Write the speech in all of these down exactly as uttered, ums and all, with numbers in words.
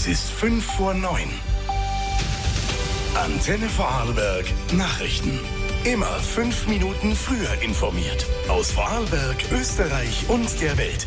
ist fünf vor neun. Antenne Vorarlberg Nachrichten. Immer fünf Minuten früher informiert. Aus Vorarlberg, Österreich und der Welt.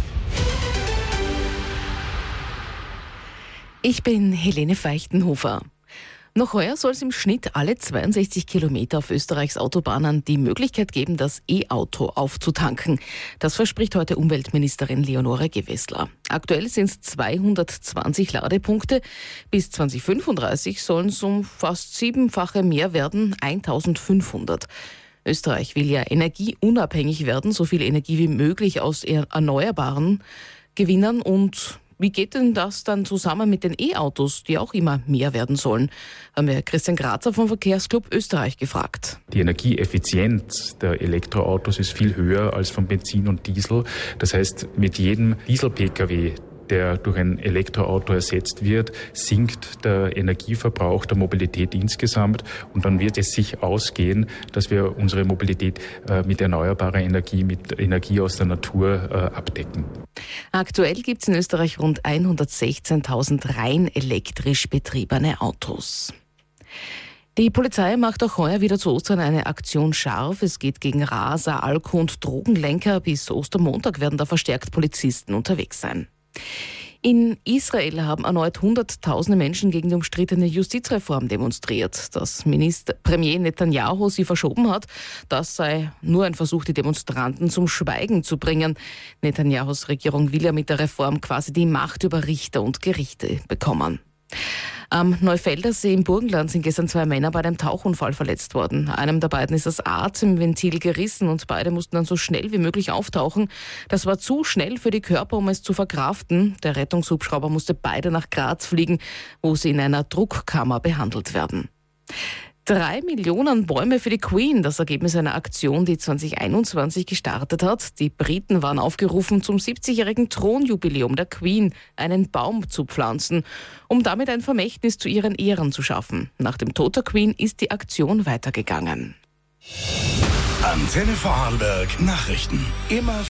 Ich bin Helene Feichtenhofer. Noch heuer soll es im Schnitt alle zweiundsechzig Kilometer auf Österreichs Autobahnen die Möglichkeit geben, das E-Auto aufzutanken. Das verspricht heute Umweltministerin Leonore Gewessler. Aktuell sind es zweihundertzwanzig Ladepunkte. Bis zwanzig fünfunddreißig sollen es um fast siebenfache mehr werden, eintausendfünfhundert. Österreich will ja energieunabhängig werden, so viel Energie wie möglich aus Erneuerbaren gewinnen. Und wie geht denn das dann zusammen mit den E-Autos, die auch immer mehr werden sollen? Haben wir Christian Grazer vom Verkehrsclub Österreich gefragt. Die Energieeffizienz der Elektroautos ist viel höher als von Benzin und Diesel. Das heißt, mit jedem Diesel-Pkw, der durch ein Elektroauto ersetzt wird, sinkt der Energieverbrauch der Mobilität insgesamt. Und dann wird es sich ausgehen, dass wir unsere Mobilität äh, mit erneuerbarer Energie, mit Energie aus der Natur äh, abdecken. Aktuell gibt es in Österreich rund hundertsechzehntausend rein elektrisch betriebene Autos. Die Polizei macht auch heuer wieder zu Ostern eine Aktion scharf. Es geht gegen Raser, Alko- und Drogenlenker. Bis Ostermontag werden da verstärkt Polizisten unterwegs sein. In Israel haben erneut Hunderttausende Menschen gegen die umstrittene Justizreform demonstriert. Dass Minister Premier Netanyahu sie verschoben hat, das sei nur ein Versuch, die Demonstranten zum Schweigen zu bringen. Netanyahus Regierung will ja mit der Reform quasi die Macht über Richter und Gerichte bekommen. Am Neufeldersee im Burgenland sind gestern zwei Männer bei einem Tauchunfall verletzt worden. Einem der beiden ist das Atemventil gerissen und beide mussten dann so schnell wie möglich auftauchen. Das war zu schnell für die Körper, um es zu verkraften. Der Rettungshubschrauber musste beide nach Graz fliegen, wo sie in einer Druckkammer behandelt werden. Drei Millionen Bäume für die Queen, das Ergebnis einer Aktion, die zwanzig einundzwanzig gestartet hat. Die Briten waren aufgerufen, zum siebzigjährigen Thronjubiläum der Queen einen Baum zu pflanzen, um damit ein Vermächtnis zu ihren Ehren zu schaffen. Nach dem Tod der Queen ist die Aktion weitergegangen. Antenne Vorarlberg Nachrichten. Immer